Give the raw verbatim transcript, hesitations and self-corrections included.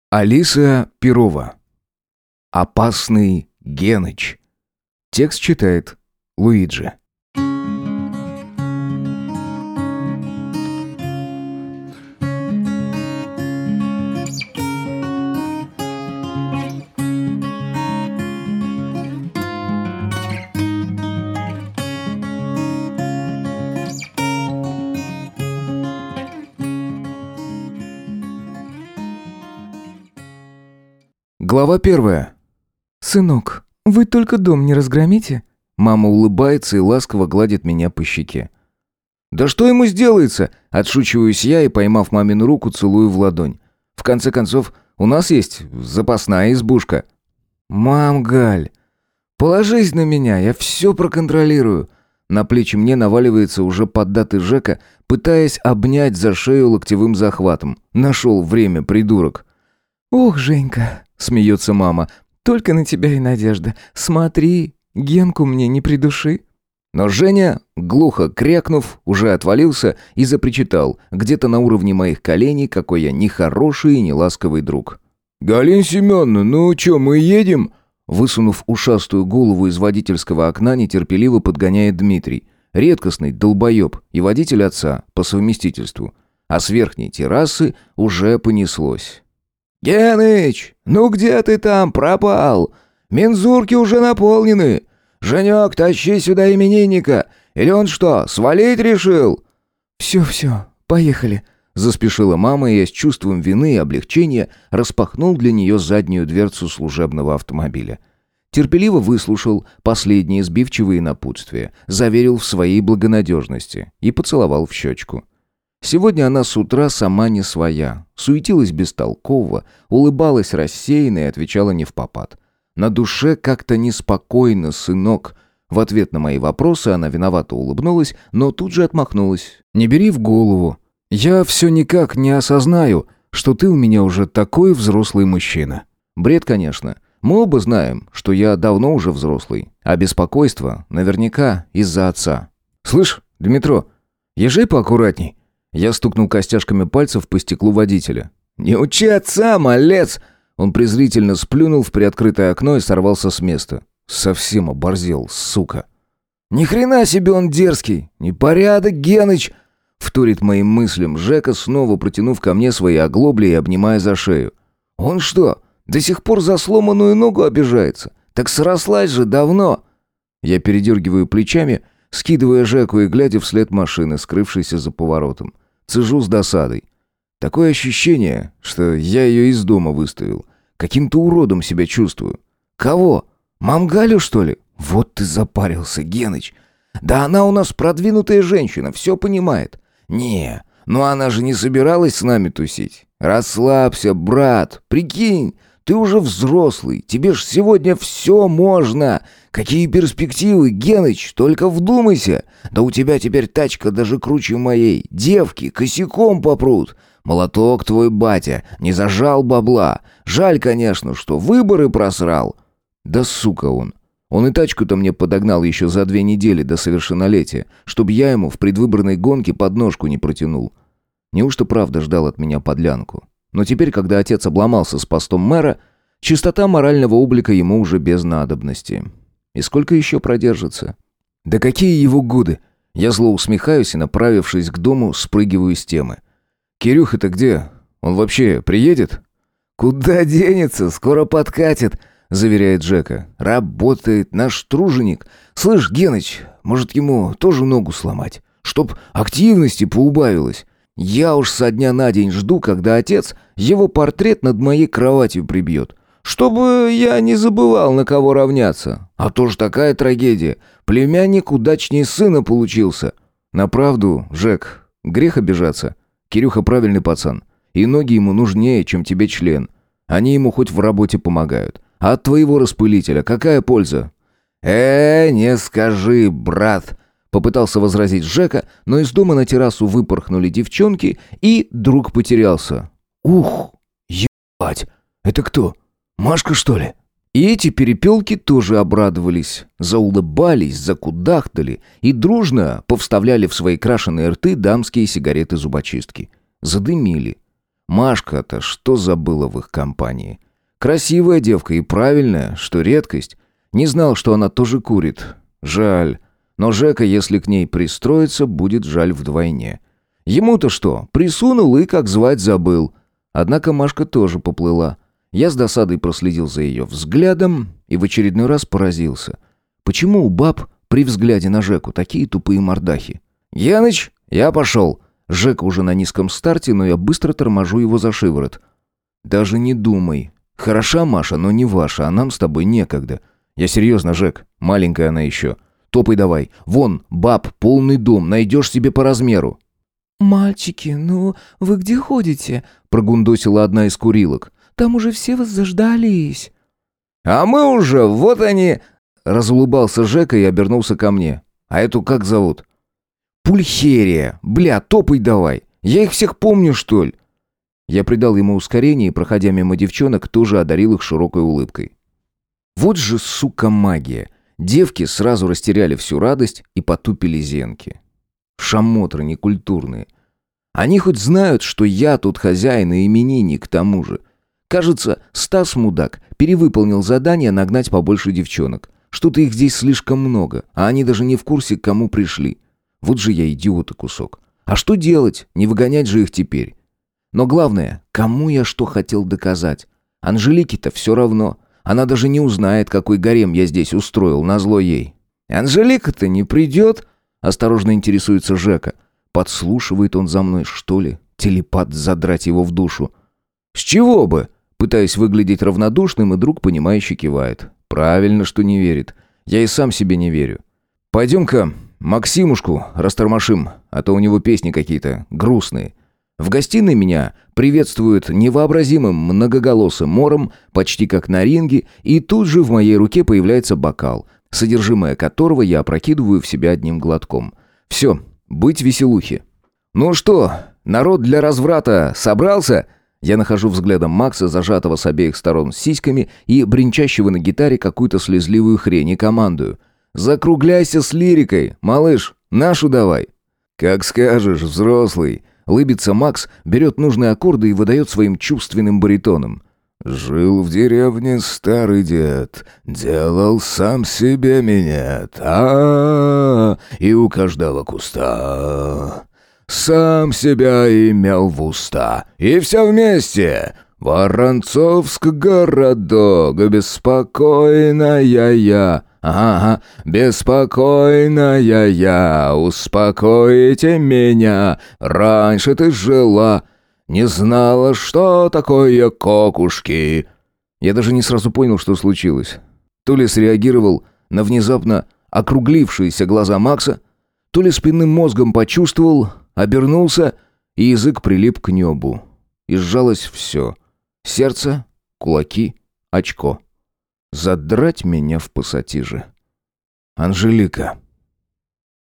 Алиса Перова. Опасный Геныч. Текст читает Луиджи. Глава первая. «Сынок, вы только дом не разгромите?» Мама улыбается и ласково гладит меня по щеке. «Да что ему сделается?» – отшучиваюсь я и, поймав мамину руку, целую в ладонь. «В конце концов, у нас есть запасная избушка». «Мам, Галь, положись на меня, я все проконтролирую». На плечи мне наваливается уже поддатый Жека, пытаясь обнять за шею локтевым захватом. Нашел время, придурок. «Ох, Женька», — смеется мама, — «только на тебя и надежда. Смотри, Генку мне не придуши». Но Женя, глухо крякнув, уже отвалился и запричитал, где-то на уровне моих коленей, какой я нехороший и неласковый друг. «Галина Семеновна, ну чё, мы едем?» Высунув ушастую голову из водительского окна, нетерпеливо подгоняет Дмитрий. Редкостный долбоеб и водитель отца по совместительству. А с верхней террасы уже понеслось. «Геныч, ну где ты там пропал? Мензурки уже наполнены. Женек, тащи сюда именинника. Или он что, свалить решил?» «Все-все, поехали», — заспешила мама, и я с чувством вины и облегчения распахнул для нее заднюю дверцу служебного автомобиля. Терпеливо выслушал последние сбивчивые напутствия, заверил в своей благонадежности и поцеловал в щечку. Сегодня она с утра сама не своя, суетилась бестолково, улыбалась рассеянно и отвечала невпопад. На душе как-то неспокойно, сынок. В ответ на мои вопросы она виновато улыбнулась, но тут же отмахнулась. «Не бери в голову. Я все никак не осознаю, что ты у меня уже такой взрослый мужчина». Бред, конечно. Мы оба знаем, что я давно уже взрослый, а беспокойство наверняка из-за отца. «Слышь, Дмитро, езжай поаккуратней». Я стукнул костяшками пальцев по стеклу водителя. «Не учи отца, малец!» Он презрительно сплюнул в приоткрытое окно и сорвался с места. Совсем оборзел, сука. «Ни хрена себе он дерзкий! Непорядок, Геныч!» Вторит моим мыслям Жека, снова протянув ко мне свои оглобли и обнимая за шею. «Он что, до сих пор за сломанную ногу обижается? Так срослась же давно!» Я передергиваю плечами, скидывая Жеку и глядя вслед машины, скрывшейся за поворотом. Цежу с досадой. Такое ощущение, что я ее из дома выставил. Каким-то уродом себя чувствую. Кого? Мам Галю, что ли? Вот ты запарился, Геныч. Да она у нас продвинутая женщина, все понимает. Не, ну она же не собиралась с нами тусить. Расслабься, брат, прикинь. Ты уже взрослый, тебе ж сегодня все можно. Какие перспективы, Геныч, только вдумайся. Да у тебя теперь тачка даже круче моей. Девки косяком попрут. Молоток твой батя не зажал бабла. Жаль, конечно, что выборы просрал. Да сука он. Он и тачку-то мне подогнал еще за две недели до совершеннолетия, чтобы я ему в предвыборной гонке подножку не протянул. Неужто правда ждал от меня подлянку? Но теперь, когда отец обломался с постом мэра, чистота морального облика ему уже без надобности. И сколько еще продержится? Да какие его годы? Я зло усмехаюсь и, направившись к дому, спрыгиваю с темы. «Кирюха-то где? Он вообще приедет?» «Куда денется? Скоро подкатит», — заверяет Жека. «Работает наш труженик. Слышь, Геныч, может ему тоже ногу сломать? Чтоб активности поубавилось. Я уж со дня на день жду, когда отец его портрет над моей кроватью прибьет. Чтобы я не забывал, на кого равняться. А то ж такая трагедия. Племянник удачнее сына получился». На правду, Жек, грех обижаться. Кирюха правильный пацан. И ноги ему нужнее, чем тебе член. Они ему хоть в работе помогают. А от твоего распылителя какая польза? «Э, не скажи, брат», — попытался возразить Жека, но из дома на террасу выпорхнули девчонки, и друг потерялся. «Ух, ебать, это кто? Машка, что ли?» И эти перепелки тоже обрадовались, заулыбались, закудахтали и дружно повставляли в свои крашеные рты дамские сигареты-зубочистки. Задымили. Машка-то что забыла в их компании? Красивая девка и правильная, что редкость. Не знал, что она тоже курит. Жаль. Но Жека, если к ней пристроиться, будет жаль вдвойне. Ему-то что, присунул и как звать забыл. Однако Машка тоже поплыла. Я с досадой проследил за ее взглядом и в очередной раз поразился. Почему у баб при взгляде на Жеку такие тупые мордахи? «Яныч, я пошел!» Жека уже на низком старте, но я быстро торможу его за шиворот. «Даже не думай. Хороша Маша, но не ваша, а нам с тобой некогда. Я серьезно, Жек, маленькая она еще. Топай давай. Вон, баб, полный дом, найдешь себе по размеру». «Мальчики, ну вы где ходите?» Прогундосила одна из курилок. «Там уже все вас заждались». «А мы уже, вот они...» Разулыбался Жека и обернулся ко мне. «А эту как зовут?» «Пульхерия. Бля, топай давай. Я их всех помню, что ли?» Я придал ему ускорение и, проходя мимо девчонок, тоже одарил их широкой улыбкой. Вот же, сука, магия. Девки сразу растеряли всю радость и потупили зенки. Шамотры некультурные. Они хоть знают, что я тут хозяин и именинник к тому же. Кажется, Стас мудак перевыполнил задание нагнать побольше девчонок. Что-то их здесь слишком много, а они даже не в курсе, к кому пришли. Вот же я идиота кусок. А что делать? Не выгонять же их теперь. Но главное, кому я что хотел доказать? Анжелике-то все равно. Она даже не узнает, какой гарем я здесь устроил, назло ей. «Анжелика-то не придет?» — осторожно интересуется Жека. Подслушивает он за мной, что ли? Телепат, задрать его в душу. «С чего бы?» Пытаясь выглядеть равнодушным, и друг, понимающе кивает. Правильно, что не верит. Я и сам себе не верю. «Пойдем-ка Максимушку растормошим, а то у него песни какие-то грустные». В гостиной меня приветствует невообразимым многоголосым мором, почти как на ринге, и тут же в моей руке появляется бокал, содержимое которого я опрокидываю в себя одним глотком. Все, быть веселухи. «Ну что, народ для разврата собрался?» Я нахожу взглядом Макса, зажатого с обеих сторон сиськами и бренчащего на гитаре какую-то слезливую хрень, и командую. «Закругляйся с лирикой, малыш, нашу давай». «Как скажешь, взрослый». Лыбится Макс, берет нужные аккорды и выдает своим чувственным баритоном. «Жил в деревне старый дед, делал сам себе минет, а, -а, -а и у каждого куста сам себя имел в уста, и все вместе. Воронцовск городок, беспокойная я». «Ага, беспокойная я, успокойте меня, раньше ты жила, не знала, что такое кокушки». Я даже не сразу понял, что случилось. То ли среагировал на внезапно округлившиеся глаза Макса, то ли спинным мозгом почувствовал, обернулся, и язык прилип к небу. И сжалось все. Сердце, кулаки, очко. Задрать меня в пассатижи. «Анжелика».